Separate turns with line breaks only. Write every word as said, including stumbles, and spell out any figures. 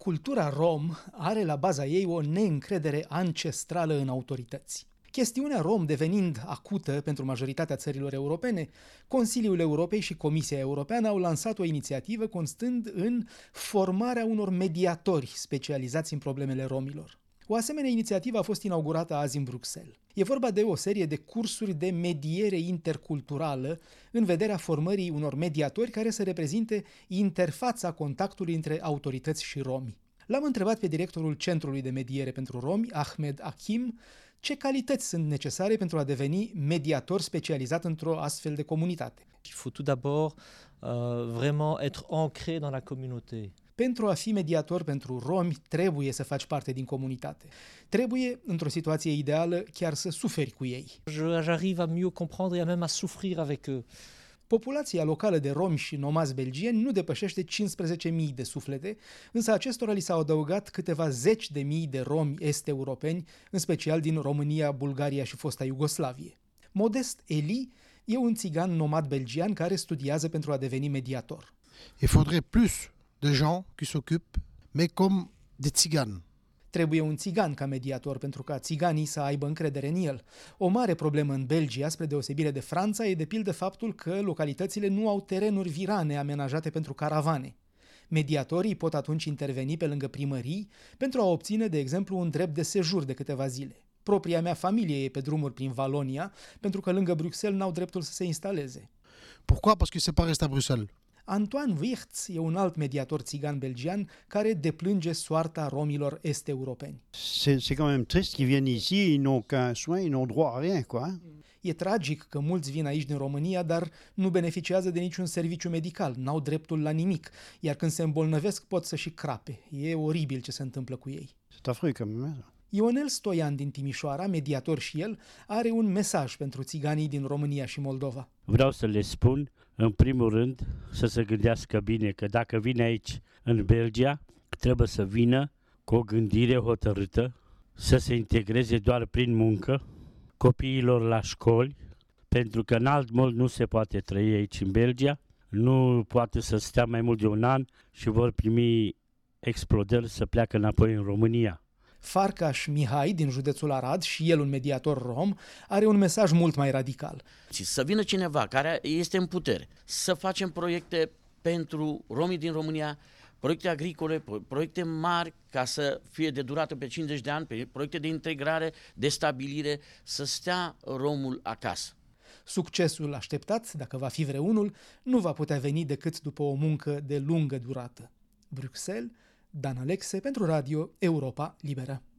cultura rom are la baza ei o neîncredere ancestrală în autorități. Chestiunea rom devenind acută pentru majoritatea țărilor europene, Consiliul Europei și Comisia Europeană au lansat o inițiativă constând în formarea unor mediatori specializați în problemele romilor. O asemenea inițiativă a fost inaugurată azi în Bruxelles. E vorba de o serie de cursuri de mediere interculturală în vederea formării unor mediatori care să reprezinte interfața contactului între autorități și romi. L-am întrebat pe directorul Centrului de Mediere pentru Romi, Ahmed Hakim, ce calități sunt necesare pentru a deveni mediator specializat într-o astfel de comunitate.
Il faut tout d'abord euh, vraiment être ancré dans la communauté.
Pentru a fi mediator pentru romi, trebuie să faci parte din comunitate. Trebuie, într-o situație ideală, chiar să suferi cu ei.
J'arrive à mieux comprendre et à même à souffrir avec eux.
Populația locală de romi și nomazi belgieni nu depășește cincisprezece mii de suflete, însă acestora li s-au adăugat câteva zeci de mii de romi est-europeni, în special din România, Bulgaria și fosta Iugoslavie. Modest Eli e un țigan nomad belgian care studiază pentru a deveni mediator.
Il faudrait plus de gens qui s'occupent, mais comme des țiganes.
Trebuie un țigan ca mediator pentru ca țiganii să aibă încredere în el. O mare problemă în Belgia, spre deosebire de Franța, e de pildă faptul că localitățile nu au terenuri virane amenajate pentru caravane. Mediatorii pot atunci interveni pe lângă primării pentru a obține, de exemplu, un drept de sejur de câteva zile. Propria mea familie e pe drumuri prin Valonia, pentru că lângă Bruxelles n-au dreptul să se instaleze.
Pourquoi? Parce que c'est pas resté à Bruxelles.
Antoine Wirtz e un alt mediator țigan belgian care deplânge soarta romilor est-europeni.
C'est, c'est quand même triste qu'ils viennent ici, ils n'ont qu'un soin, ils n'ont droit à rien, quoi.
E tragic că mulți vin aici din România, dar nu beneficiază de niciun serviciu medical, n-au dreptul la nimic, iar când se îmbolnăvesc pot să și crape. E oribil ce se întâmplă cu ei.
C'est affreux quand même.
Ionel Stoian din Timișoara, mediator și el, are un mesaj pentru țiganii din România și Moldova.
Vreau să le spun, în primul rând, să se gândească bine că dacă vine aici, în Belgia, trebuie să vină cu o gândire hotărâtă, să se integreze doar prin muncă, copiilor la școli, pentru că în alt mod nu se poate trăi aici în Belgia, nu poate să stea mai mult de un an și vor primi explodări să pleacă înapoi în România.
Farcaș Mihai, din județul Arad, și el un mediator rom, are un mesaj mult mai radical.
Să vină cineva care este în putere, să facem proiecte pentru romii din România, proiecte agricole, proiecte mari ca să fie de durată pe cincizeci de ani, proiecte de integrare, de stabilire, să stea romul acasă.
Succesul așteptat, dacă va fi vreunul, nu va putea veni decât după o muncă de lungă durată. Bruxelles, Dan Alexe pentru Radio Europa Liberă.